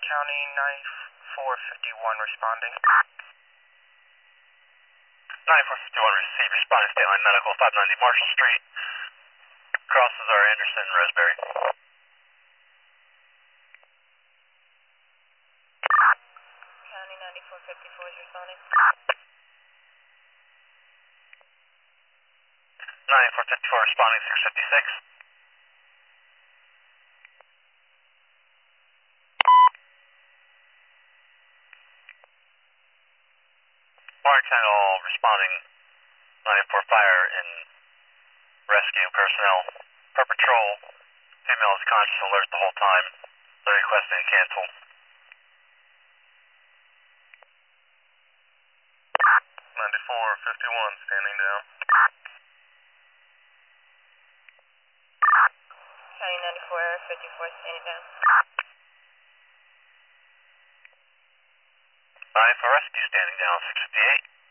County 9451 responding. 9451 receive, responding state line medical 590 Marshall Street. Crosses are Anderson, Roseberry. County 9454 is responding. 9454 responding 656. Orange Channel responding 94 fire in rescue personnel. Per patrol, female is conscious alert the whole time. The request being canceled. 9451 standing down. County 9454 standing down. 94 rescue standing down 658.